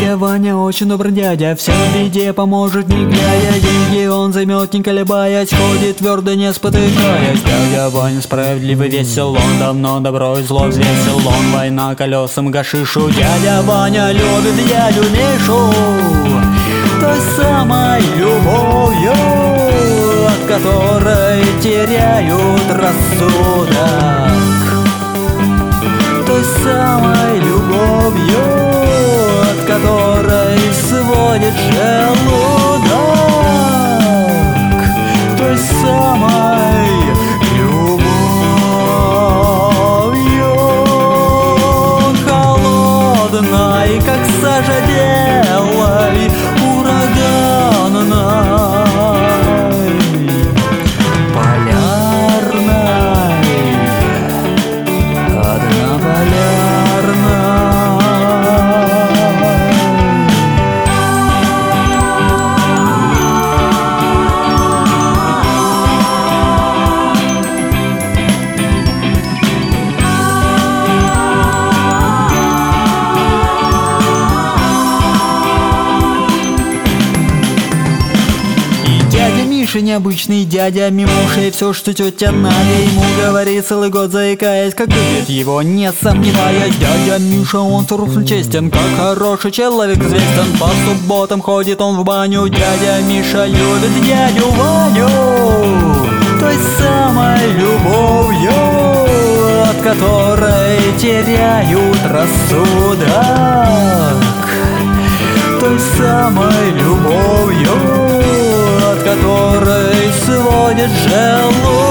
Дядя Ваня очень добрый дядя, всем в беде поможет не глядя. Деньги он займет не колебаясь, ходит твердо не спотыкаясь. Дядя Ваня справедливый, весел, он давно добро и зло взвесил. Он война колесам гашишу. Дядя Ваня любит дядю Мишу той самой любовью, от которой теряют рассудок. Той самой любовью, от которой сводит желудок. Той самой любовью, холодной, как сажа белой, ураганной, полярной, однополярной. Миша необычный дядя, мимушей все, что тетя Надя ему говорит целый год, заикаясь, как любит его, не сомневаясь. Дядя Миша, он суров честен, как хороший человек известен. По субботам ходит он в баню. Дядя Миша любит дядю Ваню той самой любовью, от которой теряют рассудок. Той самой любовью, от которой сводит желудок.